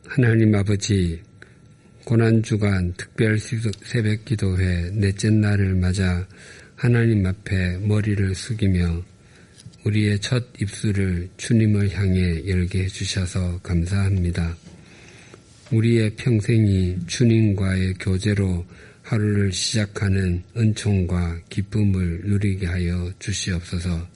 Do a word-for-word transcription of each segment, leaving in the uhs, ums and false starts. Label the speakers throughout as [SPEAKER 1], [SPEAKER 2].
[SPEAKER 1] 하나님 아버지, 고난주간 특별 새벽기도회 넷째 날을 맞아 하나님 앞에 머리를 숙이며 우리의 첫 입술을 주님을 향해 열게 해주셔서 감사합니다. 우리의 평생이 주님과의 교제로 하루를 시작하는 은총과 기쁨을 누리게 하여 주시옵소서.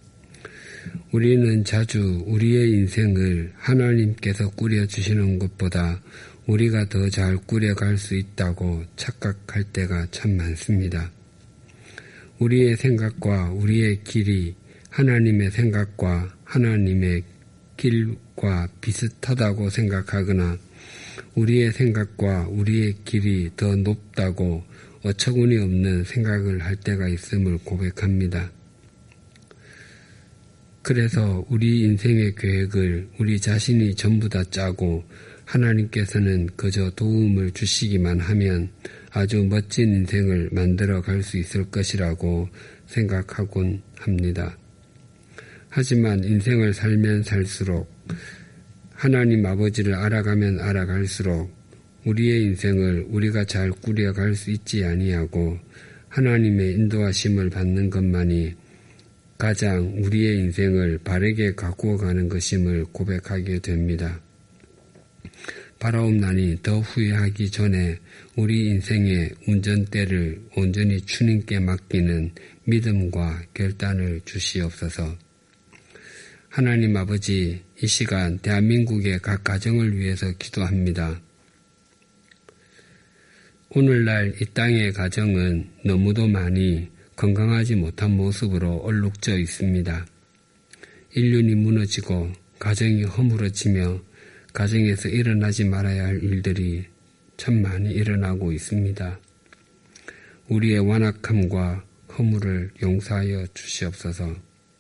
[SPEAKER 1] 우리는 자주 우리의 인생을 하나님께서 꾸려주시는 것보다 우리가 더 잘 꾸려갈 수 있다고 착각할 때가 참 많습니다. 우리의 생각과 우리의 길이 하나님의 생각과 하나님의 길과 비슷하다고 생각하거나 우리의 생각과 우리의 길이 더 높다고 어처구니 없는 생각을 할 때가 있음을 고백합니다. 그래서 우리 인생의 계획을 우리 자신이 전부 다 짜고 하나님께서는 그저 도움을 주시기만 하면 아주 멋진 인생을 만들어 갈 수 있을 것이라고 생각하곤 합니다. 하지만 인생을 살면 살수록 하나님 아버지를 알아가면 알아갈수록 우리의 인생을 우리가 잘 꾸려갈 수 있지 아니하고 하나님의 인도하심을 받는 것만이 가장 우리의 인생을 바르게 가꾸어 가는 것임을 고백하게 됩니다. 바라옵나니 더 후회하기 전에 우리 인생의 운전대를 온전히 주님께 맡기는 믿음과 결단을 주시옵소서. 하나님 아버지, 이 시간 대한민국의 각 가정을 위해서 기도합니다. 오늘날 이 땅의 가정은 너무도 많이 건강하지 못한 모습으로 얼룩져 있습니다. 인륜이 무너지고 가정이 허물어지며 가정에서 일어나지 말아야 할 일들이 참 많이 일어나고 있습니다. 우리의 완악함과 허물을 용서하여 주시옵소서.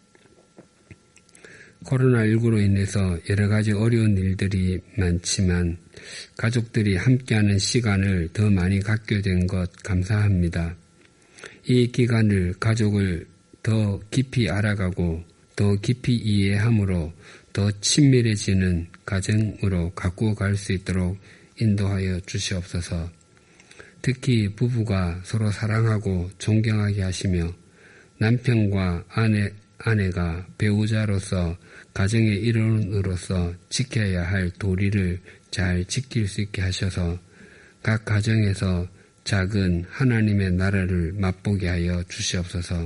[SPEAKER 1] 코로나십구로 인해서 여러 가지 어려운 일들이 많지만 가족들이 함께하는 시간을 더 많이 갖게 된 것 감사합니다. 이 기간을 가족을 더 깊이 알아가고 더 깊이 이해함으로 더 친밀해지는 가정으로 가꾸어 갈 수 있도록 인도하여 주시옵소서. 특히 부부가 서로 사랑하고 존경하게 하시며 남편과 아내, 아내가 배우자로서 가정의 일원으로서 지켜야 할 도리를 잘 지킬 수 있게 하셔서 각 가정에서 작은 하나님의 나라를 맛보게 하여 주시옵소서.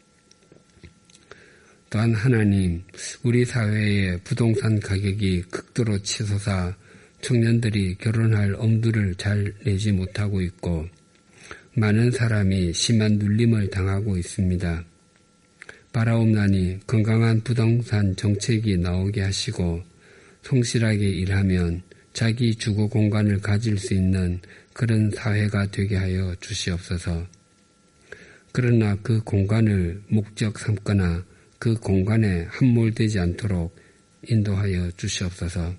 [SPEAKER 1] 또한 하나님, 우리 사회의 부동산 가격이 극도로 치솟아 청년들이 결혼할 엄두를 잘 내지 못하고 있고 많은 사람이 심한 눌림을 당하고 있습니다. 바라옵나니 건강한 부동산 정책이 나오게 하시고 성실하게 일하면 자기 주거 공간을 가질 수 있는 그런 사회가 되게 하여 주시옵소서. 그러나 그 공간을 목적 삼거나 그 공간에 함몰되지 않도록 인도하여 주시옵소서.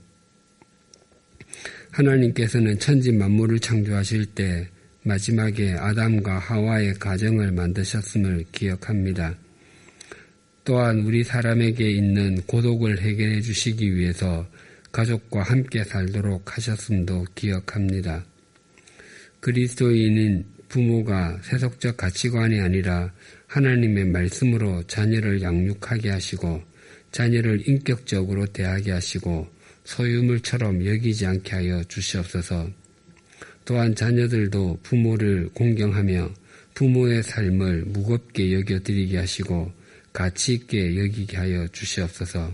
[SPEAKER 1] 하나님께서는 천지 만물을 창조하실 때 마지막에 아담과 하와의 가정을 만드셨음을 기억합니다. 또한 우리 사람에게 있는 고독을 해결해 주시기 위해서 가족과 함께 살도록 하셨음도 기억합니다. 그리스도인인 부모가 세속적 가치관이 아니라 하나님의 말씀으로 자녀를 양육하게 하시고 자녀를 인격적으로 대하게 하시고 소유물처럼 여기지 않게 하여 주시옵소서. 또한 자녀들도 부모를 공경하며 부모의 삶을 무겁게 여겨드리게 하시고 가치 있게 여기게 하여 주시옵소서.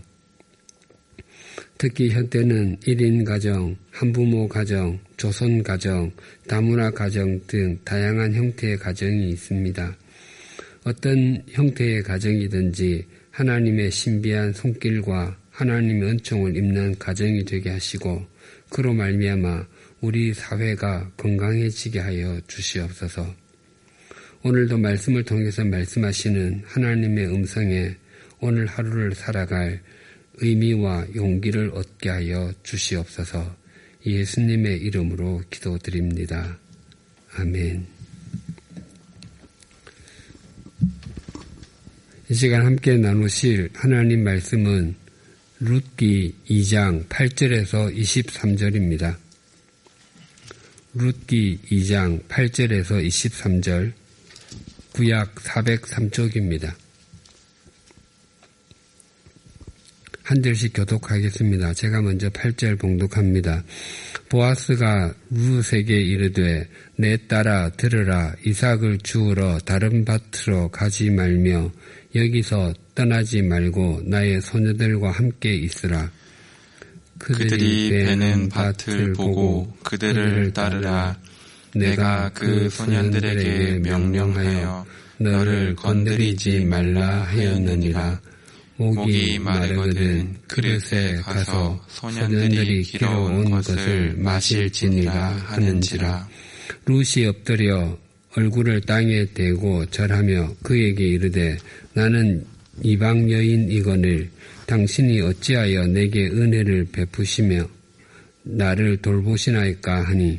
[SPEAKER 1] 특히 현대는 일 인 가정, 한부모 가정, 조선 가정, 다문화 가정 등 다양한 형태의 가정이 있습니다. 어떤 형태의 가정이든지 하나님의 신비한 손길과 하나님의 은총을 입는 가정이 되게 하시고 그로 말미암아 우리 사회가 건강해지게 하여 주시옵소서. 오늘도 말씀을 통해서 말씀하시는 하나님의 음성에 오늘 하루를 살아갈 의미와 용기를 얻게 하여 주시옵소서. 예수님의 이름으로 기도드립니다. 아멘. 이 시간 함께 나누실 하나님 말씀은 룻기 이 장 팔 절에서 이십삼 절입니다. 룻기 이 장 팔 절에서 이십삼 절, 구약 사백삼 쪽입니다. 한 절씩 교독하겠습니다. 제가 먼저 팔 절 봉독합니다. 보아스가 룻에게 이르되 내 딸아 들으라. 이삭을 주우러 다른 밭으로 가지 말며 여기서 떠나지 말고 나의 소녀들과 함께 있으라.
[SPEAKER 2] 그들이, 그들이 베는 밭을 보고 그들을 따르라. 내가 그 소년들에게 명령하여 너를 건드리지 말라 하였느니라. 목이 마르거든 그릇에 가서 소년들이 길어온 것을 마실지니라 하는지라.
[SPEAKER 1] 룻이 엎드려 얼굴을 땅에 대고 절하며 그에게 이르되 나는 이방 여인이거늘 당신이 어찌하여 내게 은혜를 베푸시며 나를 돌보시나이까 하니,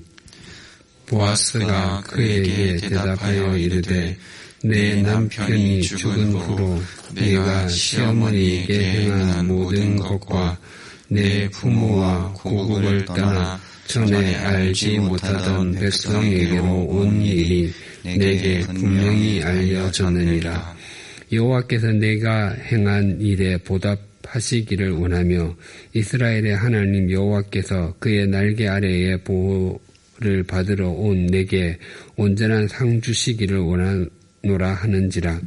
[SPEAKER 2] 보아스가 그에게 대답하여 이르되 내 남편이 죽은 후로 내가 시어머니에게 행한 모든 것과 내 부모와 고국을 떠나 전에 알지 못하던 백성에게로 온 일이 내게 분명히 알려졌느니라.
[SPEAKER 1] 여호와께서 내가 행한 일에 보답하시기를 원하며 이스라엘의 하나님 여호와께서 그의 날개 아래에 보호를 받으러 온 내게 온전한 상 주시기를 원하노라 하는지라.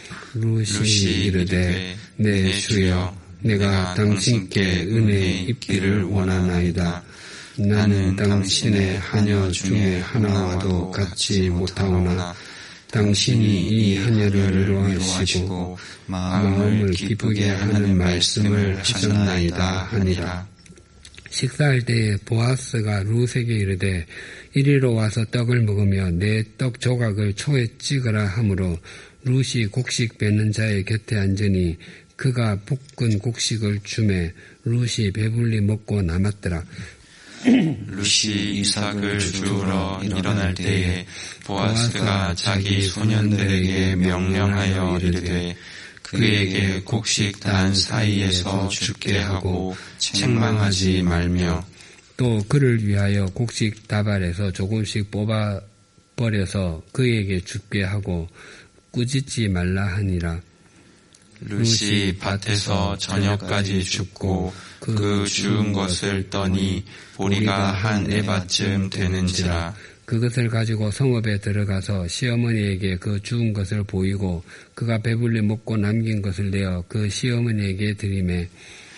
[SPEAKER 1] 룻이 이르되 내 주여 내가 당신께 은혜 입기를 원하나이다. 나는 당신의 하녀 중에 하나와도 같지 못하오나 당신이 이 하녀를 위로하시고 마음을 기쁘게 하는 말씀을 하셨나이다 하니라. 식사할 때에 보아스가 룻에게 이르되 이리로 와서 떡을 먹으며 내 떡 조각을 초에 찍으라 하므로 룻이 곡식 뱉는 자의 곁에 앉으니 그가 볶은 곡식을 주매 룻이 배불리 먹고 남았더라.
[SPEAKER 2] 룻이 이삭을 주우러 일어날 때에 보아스가 자기 소년들에게 명령하여 이르되 그에게 곡식 단 사이에서 죽게 하고 책망하지 말며
[SPEAKER 1] 또 그를 위하여 곡식 다발에서 조금씩 뽑아 버려서 그에게 죽게 하고 꾸짖지 말라 하니라.
[SPEAKER 2] 룻이 밭에서 저녁까지 죽고 그 주운 것을 떠니 보리가 한 에바쯤 되는지라.
[SPEAKER 1] 그것을 가지고 성읍에 들어가서 시어머니에게 그 주운 것을 보이고 그가 배불리 먹고 남긴 것을 내어 그 시어머니에게 드리매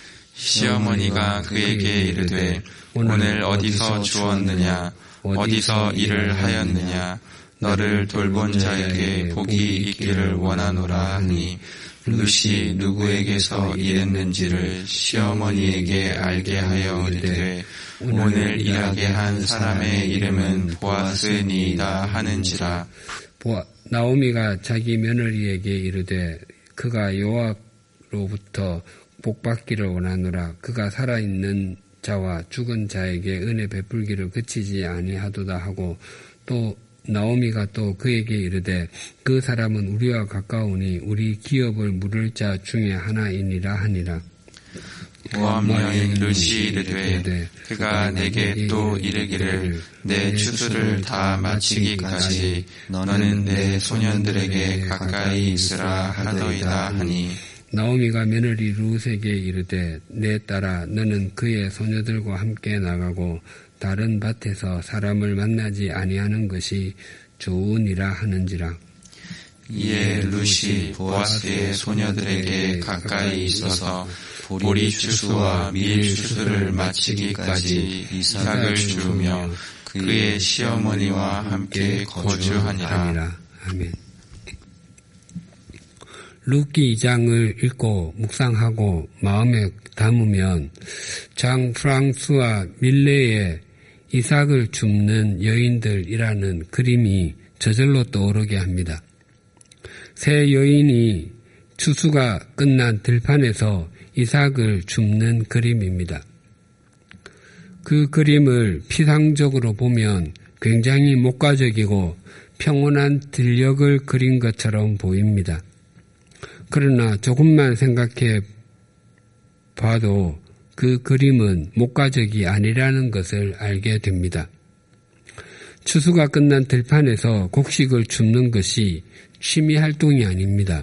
[SPEAKER 2] 시어머니가 그에게 이르되 오늘 어디서 주었느냐 어디서 일을 하였느냐 너를 돌본 자에게 복이 있기를 원하노라 하니 룻이 누구에게서 일했는지를 시어머니에게 알게 하여 이르되 오늘 일하게 한 사람의 이름은 보아스니이다 하는지라.
[SPEAKER 1] 보아, 나오미가 자기 며느리에게 이르되 그가 여호와로부터 복받기를 원하노라. 그가 살아있는 자와 죽은 자에게 은혜 베풀기를 그치지 아니하도다 하고 또 나오미가 또 그에게 이르되 그 사람은 우리와 가까우니 우리 기업을 물을 자 중에 하나이니라 하니라.
[SPEAKER 2] 모압 여인 룻이 이르되 그가 내게 또 이르기를 내 추수를 다 마치기까지 너는 내 소년들에게 가까이 있으라 하더이다 하니
[SPEAKER 1] 나오미가 며느리 룻에게 이르되 내 딸아 너는 그의 소녀들과 함께 나가고 다른 밭에서 사람을 만나지 아니하는 것이 좋으니라 하는지라.
[SPEAKER 2] 이에 룻이 보아스의 소녀들에게 가까이 있어서 보리 추수와 밀 추수를 마치기까지 이삭을 주우며 그의 시어머니와 함께 거주하니라.
[SPEAKER 1] 아멘. 룻기 이 장을 읽고 묵상하고 마음에 담으면 장 프랑스와 밀레의 이삭을 줍는 여인들이라는 그림이 저절로 떠오르게 합니다. 세 여인이 추수가 끝난 들판에서 이삭을 줍는 그림입니다. 그 그림을 피상적으로 보면 굉장히 목가적이고 평온한 들녘을 그린 것처럼 보입니다. 그러나 조금만 생각해 봐도 그 그림은 목가적이 아니라는 것을 알게 됩니다. 추수가 끝난 들판에서 곡식을 줍는 것이 취미 활동이 아닙니다.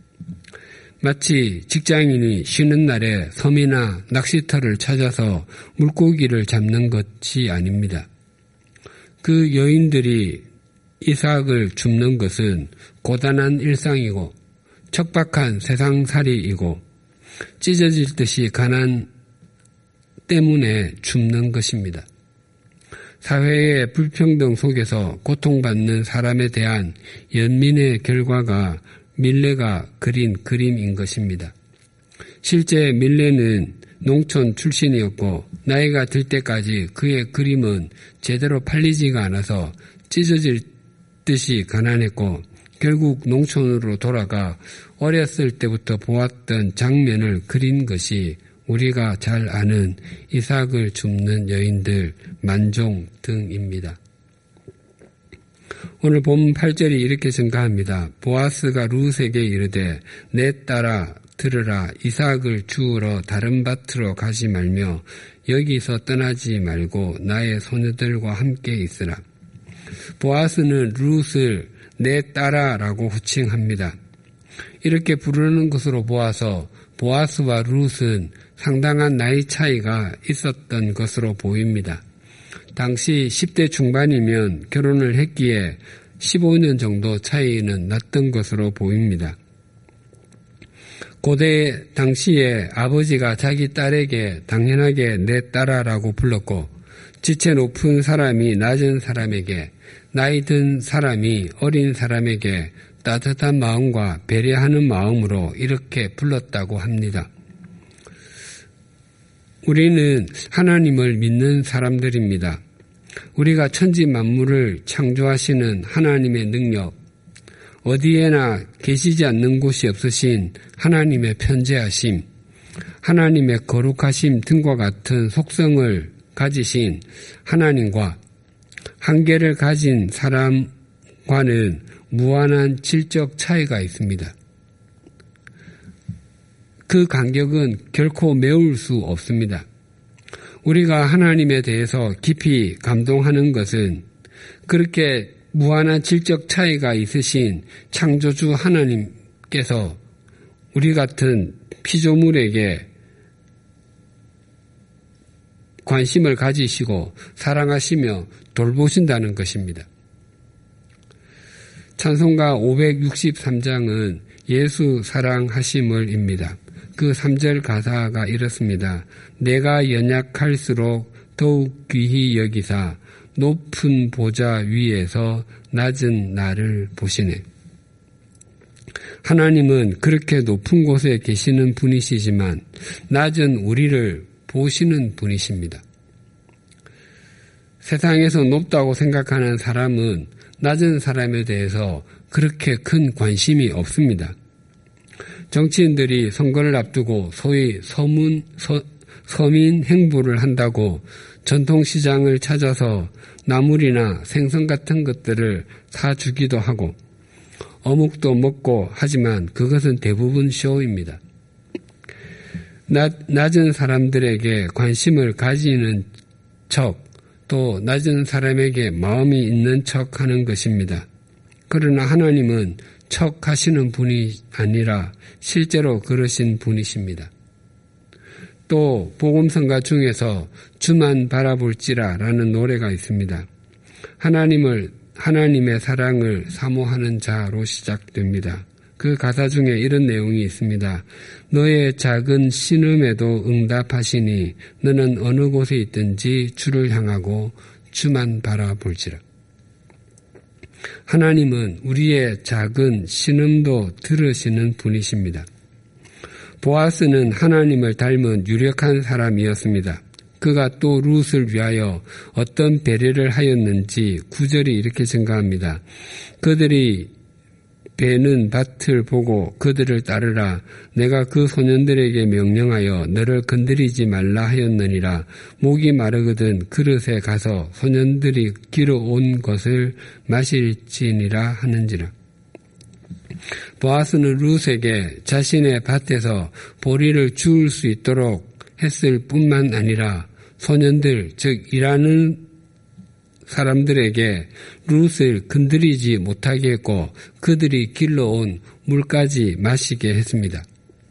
[SPEAKER 1] 마치 직장인이 쉬는 날에 섬이나 낚시터를 찾아서 물고기를 잡는 것이 아닙니다. 그 여인들이 이삭을 줍는 것은 고단한 일상이고 척박한 세상살이이고 찢어질 듯이 가난 때문에 줍는 것입니다. 사회의 불평등 속에서 고통받는 사람에 대한 연민의 결과가 밀레가 그린 그림인 것입니다. 실제 밀레는 농촌 출신이었고 나이가 들 때까지 그의 그림은 제대로 팔리지가 않아서 찢어질 듯이 가난했고 결국 농촌으로 돌아가 어렸을 때부터 보았던 장면을 그린 것이 우리가 잘 아는 이삭을 줍는 여인들 만종 등입니다. 오늘 본문 팔 절이 이렇게 증가합니다. 보아스가 룻에게 이르되 내 딸아 들으라 이삭을 주우러 다른 밭으로 가지 말며 여기서 떠나지 말고 나의 소녀들과 함께 있으라. 보아스는 룻을 내 딸아라고 호칭합니다. 이렇게 부르는 것으로 보아서 보아스와 룻은 상당한 나이 차이가 있었던 것으로 보입니다. 당시 십 대 중반이면 결혼을 했기에 십오 년 정도 차이는 났던 것으로 보입니다. 고대 당시에 아버지가 자기 딸에게 당연하게 내 딸아라고 불렀고 지체 높은 사람이 낮은 사람에게 나이 든 사람이 어린 사람에게 따뜻한 마음과 배려하는 마음으로 이렇게 불렀다고 합니다. 우리는 하나님을 믿는 사람들입니다. 우리가 천지 만물을 창조하시는 하나님의 능력, 어디에나 계시지 않는 곳이 없으신 하나님의 편재하심, 하나님의 거룩하심 등과 같은 속성을 가지신 하나님과 한계를 가진 사람과는 무한한 질적 차이가 있습니다. 그 간격은 결코 메울 수 없습니다. 우리가 하나님에 대해서 깊이 감동하는 것은 그렇게 무한한 질적 차이가 있으신 창조주 하나님께서 우리 같은 피조물에게 관심을 가지시고 사랑하시며 돌보신다는 것입니다. 찬송가 오백육십삼 장은 예수 사랑하심을입니다. 그 삼 절 가사가 이렇습니다. 내가 연약할수록 더욱 귀히 여기사 높은 보좌 위에서 낮은 나를 보시네. 하나님은 그렇게 높은 곳에 계시는 분이시지만 낮은 우리를 보시는 분이십니다. 세상에서 높다고 생각하는 사람은 낮은 사람에 대해서 그렇게 큰 관심이 없습니다. 정치인들이 선거를 앞두고 소위 서문, 서, 서민 행보를 한다고 전통시장을 찾아서 나물이나 생선 같은 것들을 사주기도 하고 어묵도 먹고 하지만 그것은 대부분 쇼입니다. 낮, 낮은 사람들에게 관심을 가지는 척, 또 낮은 사람에게 마음이 있는 척 하는 것입니다. 그러나 하나님은 척 하시는 분이 아니라 실제로 그러신 분이십니다. 또 복음성가 중에서 주만 바라볼지라 라는 노래가 있습니다. 하나님을, 하나님의 사랑을 사모하는 자로 시작됩니다. 그 가사 중에 이런 내용이 있습니다. 너의 작은 신음에도 응답하시니 너는 어느 곳에 있든지 주를 향하고 주만 바라볼지라. 하나님은 우리의 작은 신음도 들으시는 분이십니다. 보아스는 하나님을 닮은 유력한 사람이었습니다. 그가 또 룻을 위하여 어떤 배려를 하였는지 구절이 이렇게 증가합니다. 그들이 베는 밭을 보고 그들을 따르라. 내가 그 소년들에게 명령하여 너를 건드리지 말라 하였느니라. 목이 마르거든 그릇에 가서 소년들이 길어온 것을 마실지니라 하는지라. 보아스는 룻에게 자신의 밭에서 보리를 주울 수 있도록 했을 뿐만 아니라 소년들, 즉 일하는 사람들에게 룻을 건드리지 못하게 했고 그들이 길러온 물까지 마시게 했습니다.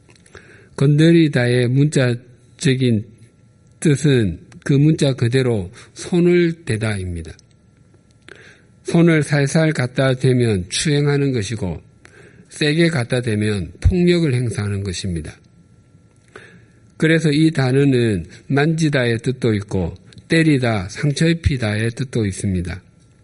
[SPEAKER 1] 건드리다의 문자적인 뜻은 그 문자 그대로 손을 대다입니다. 손을 살살 갖다 대면 추행하는 것이고 세게 갖다 대면 폭력을 행사하는 것입니다. 그래서 이 단어는 만지다의 뜻도 있고 때리다, 상처 입히다의 뜻도 있습니다.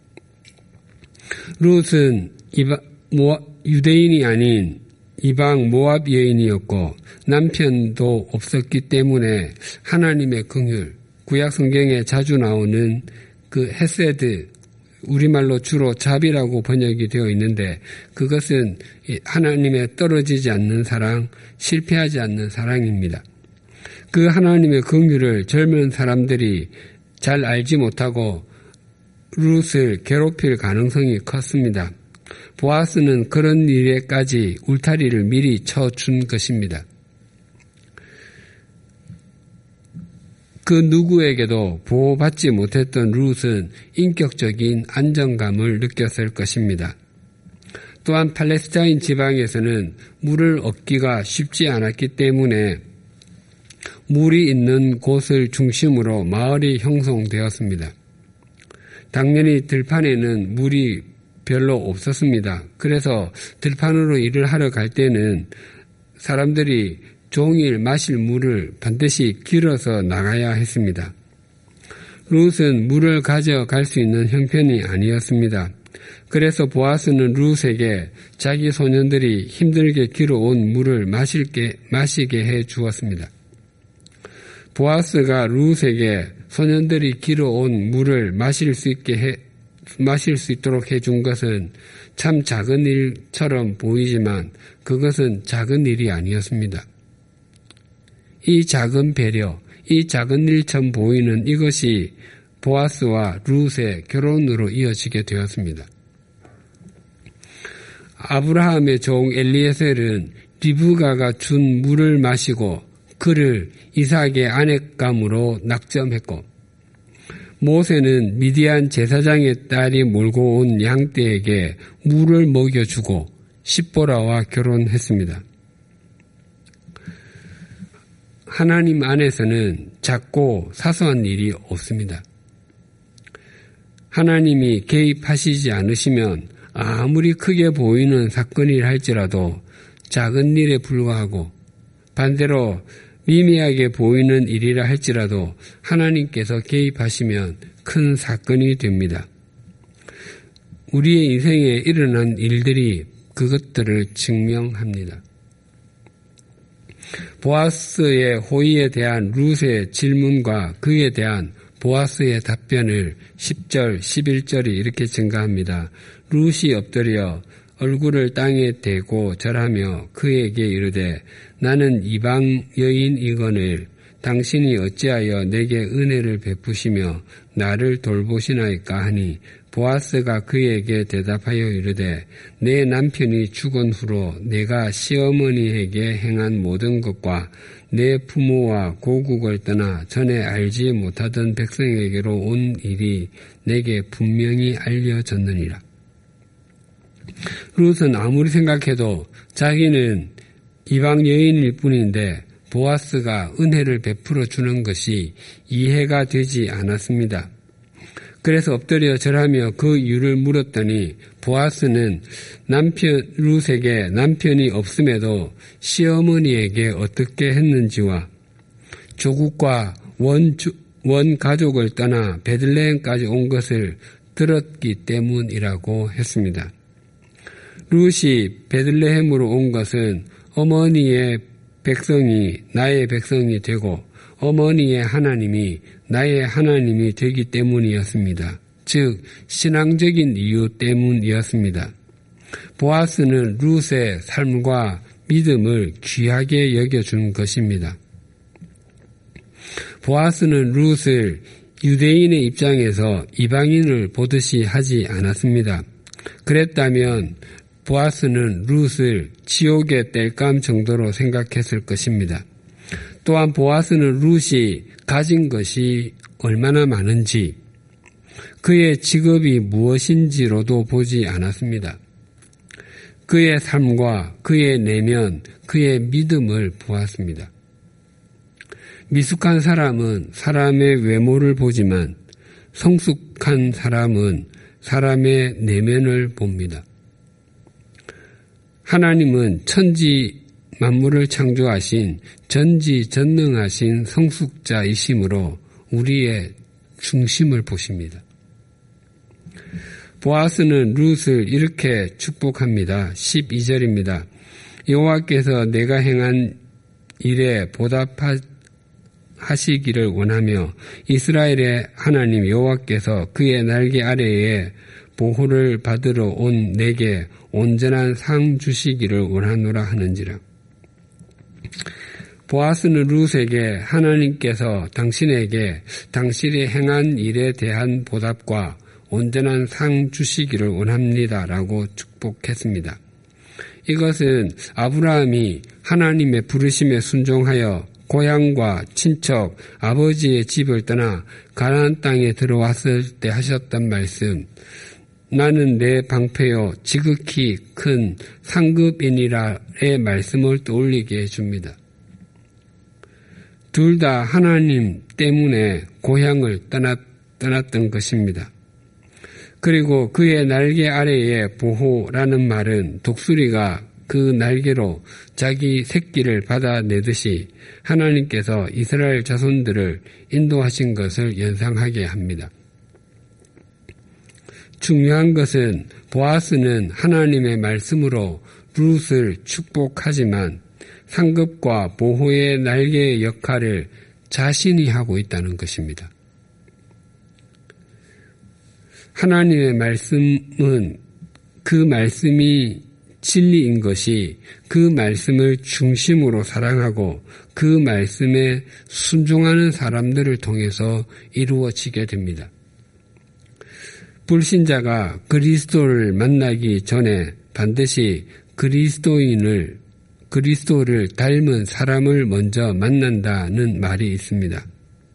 [SPEAKER 1] 룻은 이바, 모아, 유대인이 아닌 이방 모압 여인이었고 남편도 없었기 때문에 하나님의 긍휼, 구약 성경에 자주 나오는 그 헤세드, 우리말로 주로 자비라고 번역이 되어 있는데 그것은 하나님의 떨어지지 않는 사랑, 실패하지 않는 사랑입니다. 그 하나님의 긍휼을 젊은 사람들이 잘 알지 못하고 룻을 괴롭힐 가능성이 컸습니다. 보아스는 그런 일에까지 울타리를 미리 쳐준 것입니다. 그 누구에게도 보호받지 못했던 룻은 인격적인 안정감을 느꼈을 것입니다. 또한 팔레스타인 지방에서는 물을 얻기가 쉽지 않았기 때문에 물이 있는 곳을 중심으로 마을이 형성되었습니다. 당연히 들판에는 물이 별로 없었습니다. 그래서 들판으로 일을 하러 갈 때는 사람들이 종일 마실 물을 반드시 길어서 나가야 했습니다. 룻은 물을 가져갈 수 있는 형편이 아니었습니다. 그래서 보아스는 룻에게 자기 소년들이 힘들게 길어온 물을 마실게, 마시게 해 주었습니다. 보아스가 룻에게 소년들이 길어온 물을 마실 수 있게 해, 마실 수 있도록 해준 것은 참 작은 일처럼 보이지만 그것은 작은 일이 아니었습니다. 이 작은 배려, 이 작은 일처럼 보이는 이것이 보아스와 룻의 결혼으로 이어지게 되었습니다. 아브라함의 종 엘리에셀은 리브가가 준 물을 마시고 그를 이삭의 아내감으로 낙점했고 모세는 미디안 제사장의 딸이 몰고 온 양떼에게 물을 먹여주고 십보라와 결혼했습니다. 하나님 안에서는 작고 사소한 일이 없습니다. 하나님이 개입하시지 않으시면 아무리 크게 보이는 사건이라 할지라도 작은 일에 불과하고 반대로 미미하게 보이는 일이라 할지라도 하나님께서 개입하시면 큰 사건이 됩니다. 우리의 인생에 일어난 일들이 그것들을 증명합니다. 보아스의 호의에 대한 룻의 질문과 그에 대한 보아스의 답변을 십 절, 십일 절이 이렇게 증가합니다. 룻이 엎드려 얼굴을 땅에 대고 절하며 그에게 이르되 나는 이방 여인이거늘 당신이 어찌하여 내게 은혜를 베푸시며 나를 돌보시나이까 하니 보아스가 그에게 대답하여 이르되 내 남편이 죽은 후로 내가 시어머니에게 행한 모든 것과 내 부모와 고국을 떠나 전에 알지 못하던 백성에게로 온 일이 내게 분명히 알려졌느니라. 룻은 아무리 생각해도 자기는 이방 여인일 뿐인데 보아스가 은혜를 베풀어 주는 것이 이해가 되지 않았습니다. 그래서 엎드려 절하며 그 이유를 물었더니 보아스는 남편 룻에게 남편이 없음에도 시어머니에게 어떻게 했는지와 조국과 원, 원 가족을 떠나 베들레헴까지 온 것을 들었기 때문이라고 했습니다. 룻이 베들레헴으로 온 것은 어머니의 백성이 나의 백성이 되고 어머니의 하나님이 나의 하나님이 되기 때문이었습니다. 즉 신앙적인 이유 때문이었습니다. 보아스는 룻의 삶과 믿음을 귀하게 여겨준 것입니다. 보아스는 룻을 유대인의 입장에서 이방인을 보듯이 하지 않았습니다. 그랬다면 보아스는 룻을 지옥의 땔감 정도로 생각했을 것입니다. 또한 보아스는 룻이 가진 것이 얼마나 많은지, 그의 직업이 무엇인지로도 보지 않았습니다. 그의 삶과 그의 내면, 그의 믿음을 보았습니다. 미숙한 사람은 사람의 외모를 보지만 성숙한 사람은 사람의 내면을 봅니다. 하나님은 천지 만물을 창조하신 전지전능하신 성숙자이심으로 우리의 중심을 보십니다. 보아스는 룻을 이렇게 축복합니다. 십이 절입니다. 여호와께서 내가 행한 일에 보답하시기를 원하며 이스라엘의 하나님 여호와께서 그의 날개 아래에 보호를 받으러 온 내게 온전한 상 주시기를 원하노라 하는지라. 보아스는 룻에게 하나님께서 당신에게 당신이 행한 일에 대한 보답과 온전한 상 주시기를 원합니다라고 축복했습니다. 이것은 아브라함이 하나님의 부르심에 순종하여 고향과 친척, 아버지의 집을 떠나 가나안 땅에 들어왔을 때 하셨던 말씀, 나는 내 방패요 지극히 큰 상급이니라의 말씀을 떠올리게 해줍니다. 둘 다 하나님 때문에 고향을 떠났, 떠났던 것입니다. 그리고 그의 날개 아래에 보호라는 말은 독수리가 그 날개로 자기 새끼를 받아내듯이 하나님께서 이스라엘 자손들을 인도하신 것을 연상하게 합니다. 중요한 것은 보아스는 하나님의 말씀으로 룻을 축복하지만 상급과 보호의 날개의 역할을 자신이 하고 있다는 것입니다. 하나님의 말씀은 그 말씀이 진리인 것이 그 말씀을 중심으로 사랑하고 그 말씀에 순종하는 사람들을 통해서 이루어지게 됩니다. 불신자가 그리스도를 만나기 전에 반드시 그리스도인을, 그리스도를 닮은 사람을 먼저 만난다는 말이 있습니다.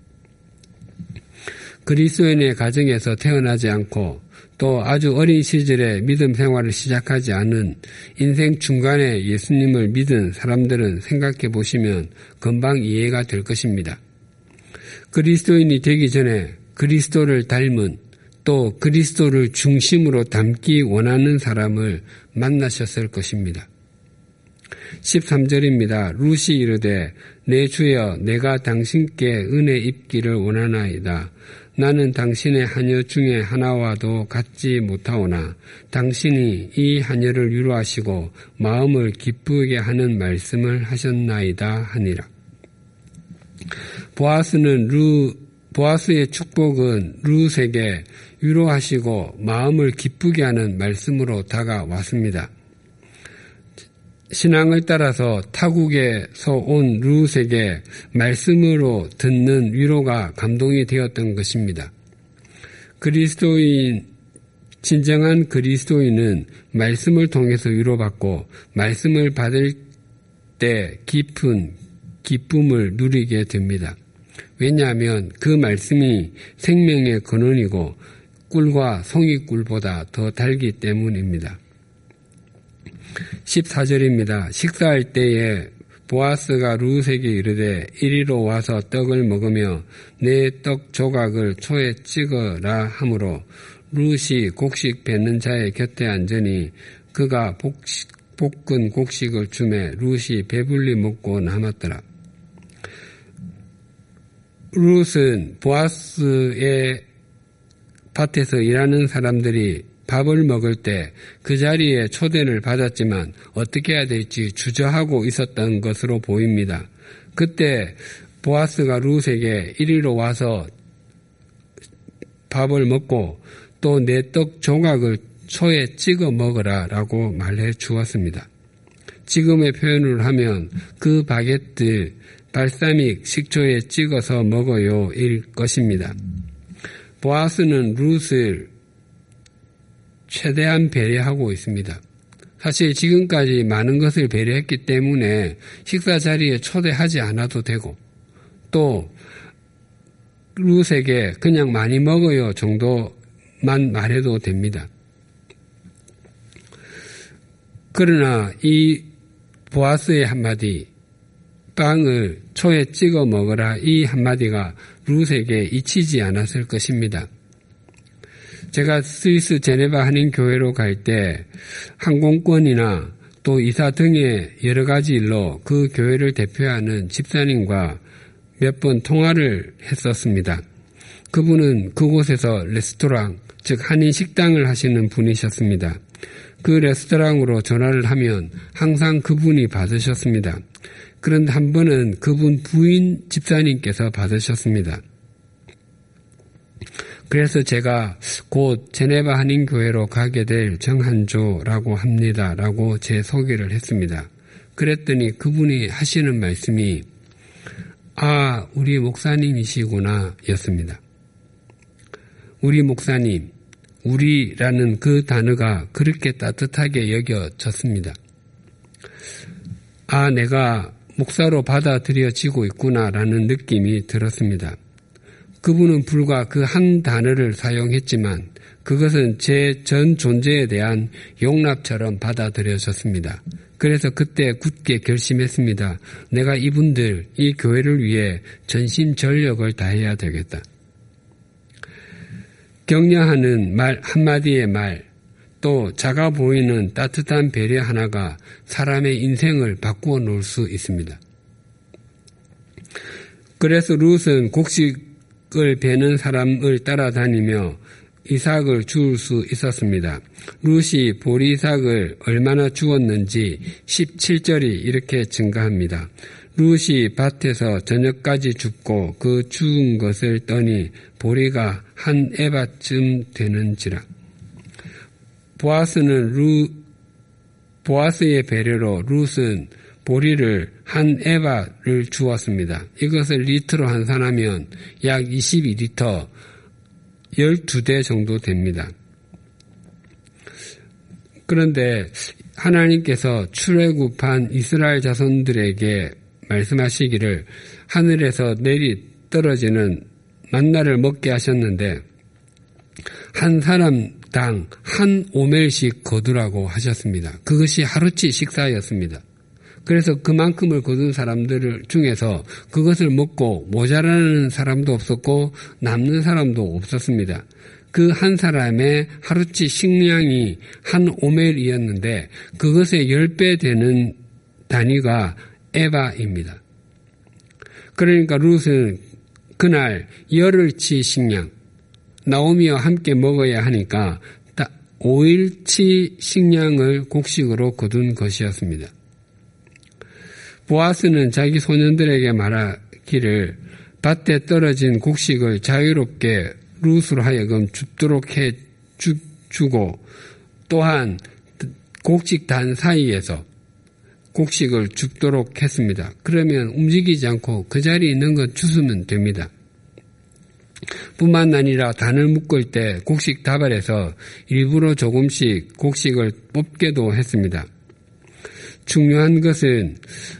[SPEAKER 1] 그리스도인의 가정에서 태어나지 않고 또 아주 어린 시절에 믿음 생활을 시작하지 않은 인생 중간에 예수님을 믿은 사람들은 생각해 보시면 금방 이해가 될 것입니다. 그리스도인이 되기 전에 그리스도를 닮은 또 그리스도를 중심으로 담기 원하는 사람을 만나셨을 것입니다. 십삼 절입니다. 룻이 이르되 내 주여 내가 당신께 은혜 입기를 원하나이다. 나는 당신의 하녀 중에 하나와도 같지 못하오나 당신이 이 하녀를 위로하시고 마음을 기쁘게 하는 말씀을 하셨나이다 하니라. 보아스는 루, 보아스의 축복은 룻에게 위로하시고 마음을 기쁘게 하는 말씀으로 다가왔습니다. 신앙을 따라서 타국에서 온 룻에게 말씀으로 듣는 위로가 감동이 되었던 것입니다. 그리스도인, 진정한 그리스도인은 말씀을 통해서 위로받고 말씀을 받을 때 깊은 기쁨을 누리게 됩니다. 왜냐하면 그 말씀이 생명의 근원이고 꿀과 송이꿀보다 더 달기 때문입니다. 십사 절입니다. 식사할 때에 보아스가 룻에게 이르되 이리로 와서 떡을 먹으며 내 떡 조각을 초에 찍어라 하므로 룻이 곡식 뱉는 자의 곁에 앉으니 그가 복식, 볶은 곡식을 주매 룻이 배불리 먹고 남았더라. 룻은 보아스의 밭에서 일하는 사람들이 밥을 먹을 때 그 자리에 초대를 받았지만 어떻게 해야 될지 주저하고 있었던 것으로 보입니다. 그때 보아스가 룻에게 이리로 와서 밥을 먹고 또 내 떡 조각을 초에 찍어 먹으라 라고 말해 주었습니다. 지금의 표현을 하면 그 바게트 발사믹 식초에 찍어서 먹어요 일 것입니다. 보아스는 룻을 최대한 배려하고 있습니다. 사실 지금까지 많은 것을 배려했기 때문에 식사 자리에 초대하지 않아도 되고 또 룻에게 그냥 많이 먹어요 정도만 말해도 됩니다. 그러나 이 보아스의 한마디, 빵을 초에 찍어 먹어라, 이 한마디가 룻에게 잊히지 않았을 것입니다. 제가 스위스 제네바 한인교회로 갈 때 항공권이나 또 이사 등의 여러 가지 일로 그 교회를 대표하는 집사님과 몇 번 통화를 했었습니다. 그분은 그곳에서 레스토랑, 즉 한인 식당을 하시는 분이셨습니다. 그 레스토랑으로 전화를 하면 항상 그분이 받으셨습니다. 그런데 한 번은 그분 부인 집사님께서 받으셨습니다. 그래서 제가 곧 제네바 한인교회로 가게 될 정한조라고 합니다. 라고 제 소개를 했습니다. 그랬더니 그분이 하시는 말씀이 아, 우리 목사님이시구나 였습니다. 우리 목사님, 우리라는 그 단어가 그렇게 따뜻하게 여겨졌습니다. 아, 내가 목사로 받아들여지고 있구나라는 느낌이 들었습니다. 그분은 불과 그 한 단어를 사용했지만 그것은 제 전 존재에 대한 용납처럼 받아들여졌습니다. 그래서 그때 굳게 결심했습니다. 내가 이분들, 이 교회를 위해 전심전력을 다해야 되겠다. 격려하는 말 한마디의 말, 또 작아 보이는 따뜻한 배려 하나가 사람의 인생을 바꾸어 놓을 수 있습니다. 그래서 룻은 곡식을 베는 사람을 따라다니며 이삭을 주울 수 있었습니다. 룻이 보리 이삭을 얼마나 주었는지 십칠 절이 이렇게 증가합니다. 룻이 밭에서 저녁까지 줍고 그 주운 것을 떠니 보리가 한 에바쯤 되는지라. 보아스는 루, 보아스의 배려로 룻은 보리를 한 에바를 주었습니다. 이것을 리터로 환산하면 약 이십이 리터, 열두 대 정도 됩니다. 그런데 하나님께서 출애굽한 이스라엘 자손들에게 말씀하시기를 하늘에서 내리 떨어지는 만나를 먹게 하셨는데 한 사람당 한 오멜씩 거두라고 하셨습니다. 그것이 하루치 식사였습니다. 그래서 그만큼을 거둔 사람들 중에서 그것을 먹고 모자라는 사람도 없었고 남는 사람도 없었습니다. 그 한 사람의 하루치 식량이 한 오멜이었는데 그것의 열 배 되는 단위가 에바입니다. 그러니까 룻은 그날 열흘치 식량, 나오미와 함께 먹어야 하니까 오 일치 식량을 곡식으로 거둔 것이었습니다. 보아스는 자기 소년들에게 말하기를 밭에 떨어진 곡식을 자유롭게 룻으로 하여금 줍도록 해 주, 주고 또한 곡식단 사이에서 곡식을 줍도록 했습니다. 그러면 움직이지 않고 그 자리에 있는 것 주스면 됩니다. 뿐만 아니라 단을 묶을 때 곡식 다발에서 일부러 조금씩 곡식을 뽑게도 했습니다. 중요한 것은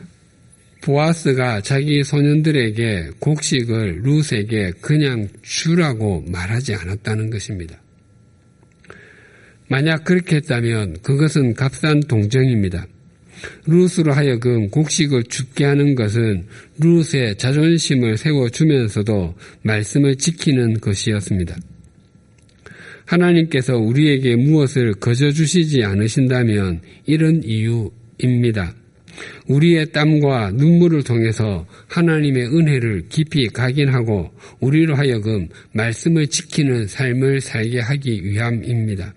[SPEAKER 1] 보아스가 자기 소년들에게 곡식을 룻에게 그냥 주라고 말하지 않았다는 것입니다. 만약 그렇게 했다면 그것은 값싼 동정입니다. 룻으로 하여금 곡식을 줍게 하는 것은 룻의 자존심을 세워주면서도 말씀을 지키는 것이었습니다. 하나님께서 우리에게 무엇을 거저 주시지 않으신다면 이런 이유입니다. 우리의 땀과 눈물을 통해서 하나님의 은혜를 깊이 각인하고 우리로 하여금 말씀을 지키는 삶을 살게 하기 위함입니다.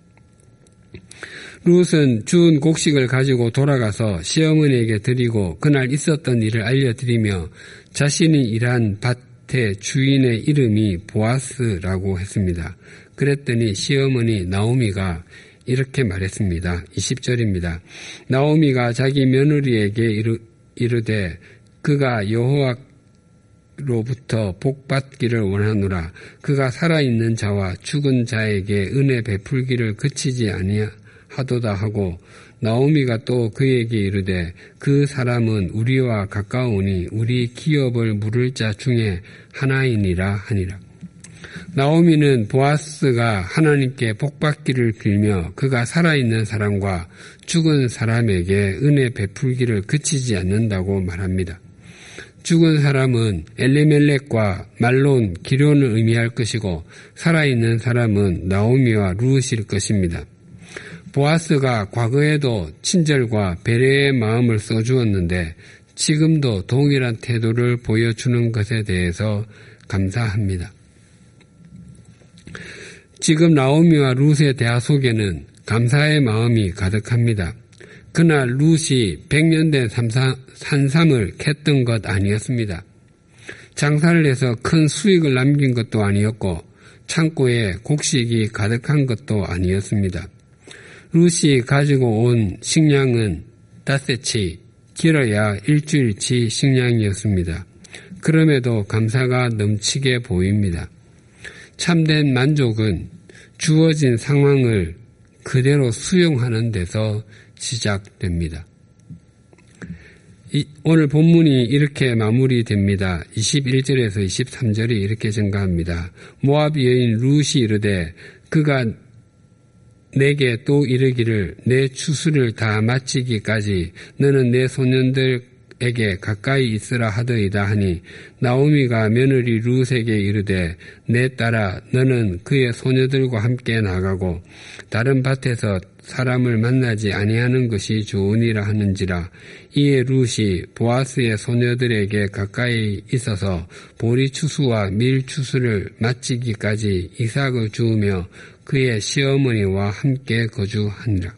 [SPEAKER 1] 룻은 주운 곡식을 가지고 돌아가서 시어머니에게 드리고 그날 있었던 일을 알려드리며 자신이 일한 밭의 주인의 이름이 보아스라고 했습니다. 그랬더니 시어머니 나오미가 이렇게 말했습니다. 이십 절입니다. 나오미가 자기 며느리에게 이르, 이르되 그가 여호와로부터 복받기를 원하노라. 그가 살아있는 자와 죽은 자에게 은혜 베풀기를 그치지 아니하도다 하고 나오미가 또 그에게 이르되 그 사람은 우리와 가까우니 우리 기업을 물을 자 중에 하나이니라 하니라. 나오미는 보아스가 하나님께 복받기를 빌며 그가 살아있는 사람과 죽은 사람에게 은혜 베풀기를 그치지 않는다고 말합니다. 죽은 사람은 엘리멜렉과 말론, 기론을 의미할 것이고 살아있는 사람은 나오미와 룻일 것입니다. 보아스가 과거에도 친절과 배려의 마음을 써주었는데 지금도 동일한 태도를 보여주는 것에 대해서 감사합니다. 지금 나오미와 룻의 대화 속에는 감사의 마음이 가득합니다. 그날 룻이 백년 된 산삼을 캤던 것 아니었습니다. 장사를 해서 큰 수익을 남긴 것도 아니었고 창고에 곡식이 가득한 것도 아니었습니다. 룻이 가지고 온 식량은 닷새치, 길어야 일주일치 식량이었습니다. 그럼에도 감사가 넘치게 보입니다. 참된 만족은 주어진 상황을 그대로 수용하는 데서 시작됩니다. 이, 오늘 본문이 이렇게 마무리됩니다. 이십일 절에서 이십삼 절이 이렇게 증가합니다. 모압 여인 룻이 이르되 그가 내게 또 이르기를 내 추수를 다 마치기까지 너는 내 소년들에게 가까이 있으라 하더이다 하니 나오미가 며느리 룻에게 이르되 내 딸아 너는 그의 소녀들과 함께 나가고 다른 밭에서 사람을 만나지 아니하는 것이 좋으니라 하는지라. 이에 룻이 보아스의 소녀들에게 가까이 있어서 보리 추수와 밀 추수를 마치기까지 이삭을 주우며 그의 시어머니와 함께 거주하니라.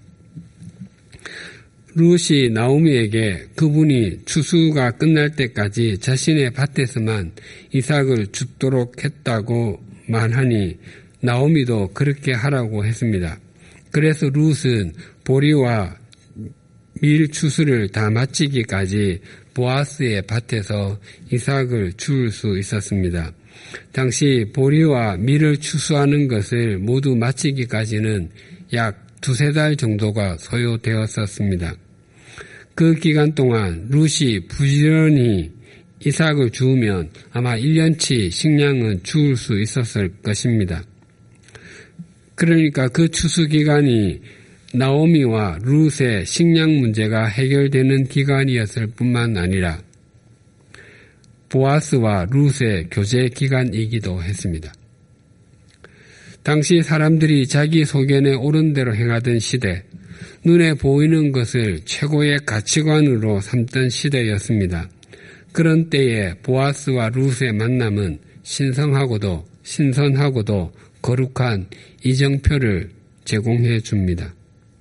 [SPEAKER 1] 룻이 나오미에게 그분이 추수가 끝날 때까지 자신의 밭에서만 이삭을 줍도록 했다고 말하니 나오미도 그렇게 하라고 했습니다. 그래서 룻은 보리와 밀 추수를 다 마치기까지 보아스의 밭에서 이삭을 줄 수 있었습니다. 당시 보리와 밀을 추수하는 것을 모두 마치기까지는 약 두세 달 정도가 소요되었었습니다. 그 기간 동안 룻이 부지런히 이삭을 주우면 아마 일 년치 식량은 주울 수 있었을 것입니다. 그러니까 그 추수 기간이 나오미와 룻의 식량 문제가 해결되는 기간이었을 뿐만 아니라 보아스와 룻의 교제 기간이기도 했습니다. 당시 사람들이 자기 소견에 옳은 대로 행하던 시대, 눈에 보이는 것을 최고의 가치관으로 삼던 시대였습니다. 그런 때에 보아스와 룻의 만남은 신성하고도 신선하고도 거룩한 이정표를 제공해 줍니다.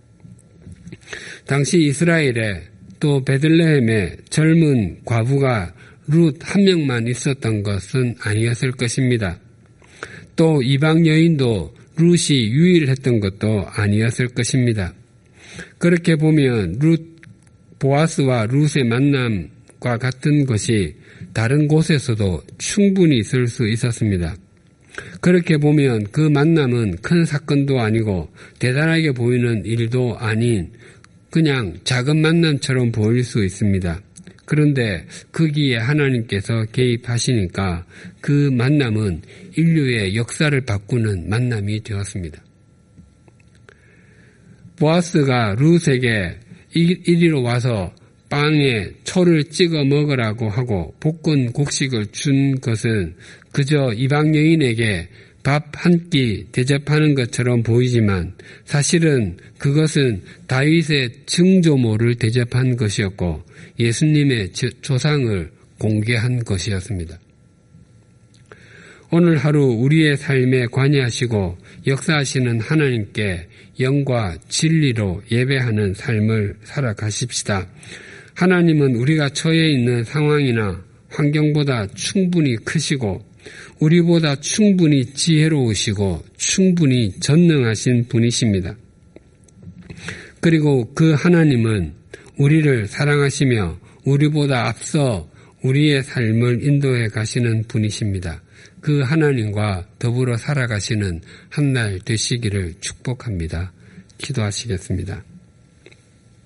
[SPEAKER 1] 당시 이스라엘에 또 베들레헴에 젊은 과부가 룻 한 명만 있었던 것은 아니었을 것입니다. 또 이방 여인도 룻이 유일했던 것도 아니었을 것입니다. 그렇게 보면 룻, 보아스와 룻의 만남과 같은 것이 다른 곳에서도 충분히 있을 수 있었습니다. 그렇게 보면 그 만남은 큰 사건도 아니고 대단하게 보이는 일도 아닌 그냥 작은 만남처럼 보일 수 있습니다. 그런데 거기에 하나님께서 개입하시니까 그 만남은 인류의 역사를 바꾸는 만남이 되었습니다. 보아스가 룻에게 이리로 와서 빵에 초를 찍어 먹으라고 하고 볶은 곡식을 준 것은 그저 이방 여인에게 밥 한 끼 대접하는 것처럼 보이지만 사실은 그것은 다윗의 증조모를 대접한 것이었고 예수님의 조상을 공개한 것이었습니다. 오늘 하루 우리의 삶에 관여하시고 역사하시는 하나님께 영과 진리로 예배하는 삶을 살아가십시다. 하나님은 우리가 처해 있는 상황이나 환경보다 충분히 크시고 우리보다 충분히 지혜로우시고 충분히 전능하신 분이십니다. 그리고 그 하나님은 우리를 사랑하시며 우리보다 앞서 우리의 삶을 인도해 가시는 분이십니다. 그 하나님과 더불어 살아가시는 한 날 되시기를 축복합니다. 기도하시겠습니다.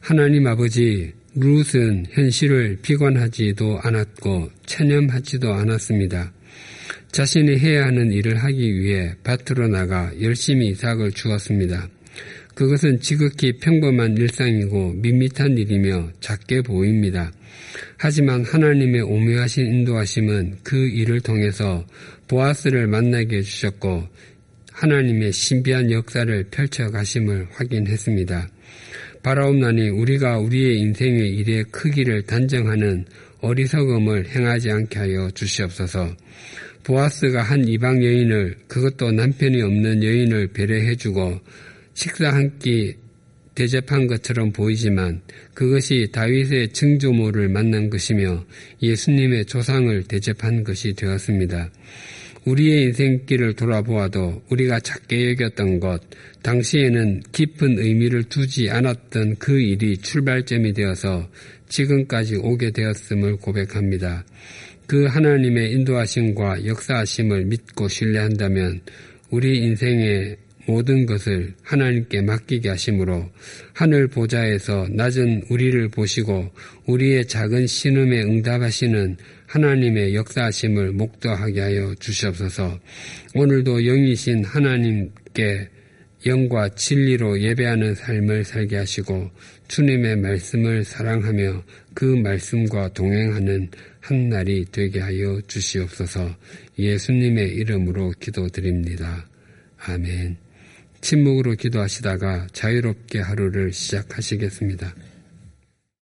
[SPEAKER 1] 하나님 아버지, 룻은 현실을 비관하지도 않았고 체념하지도 않았습니다. 자신이 해야 하는 일을 하기 위해 밭으로 나가 열심히 이삭을 주었습니다. 그것은 지극히 평범한 일상이고 밋밋한 일이며 작게 보입니다. 하지만 하나님의 오묘하신 인도하심은 그 일을 통해서 보아스를 만나게 해주셨고 하나님의 신비한 역사를 펼쳐가심을 확인했습니다. 바라옵나니 우리가 우리의 인생의 일의 크기를 단정하는 어리석음을 행하지 않게 하여 주시옵소서. 보아스가 한 이방 여인을, 그것도 남편이 없는 여인을 배려해주고 식사 한 끼 대접한 것처럼 보이지만 그것이 다윗의 증조모를 만난 것이며 예수님의 조상을 대접한 것이 되었습니다. 우리의 인생길을 돌아보아도 우리가 작게 여겼던 것, 당시에는 깊은 의미를 두지 않았던 그 일이 출발점이 되어서 지금까지 오게 되었음을 고백합니다. 그 하나님의 인도하심과 역사하심을 믿고 신뢰한다면 우리 인생의 모든 것을 하나님께 맡기게 하심으로 하늘 보좌에서 낮은 우리를 보시고 우리의 작은 신음에 응답하시는 하나님의 역사하심을 목도하게 하여 주시옵소서. 오늘도 영이신 하나님께 영과 진리로 예배하는 삶을 살게 하시고 주님의 말씀을 사랑하며 그 말씀과 동행하는 한 날이 되게 하여 주시옵소서. 예수님의 이름으로 기도드립니다. 아멘. 침묵으로 기도하시다가 자유롭게 하루를 시작하시겠습니다.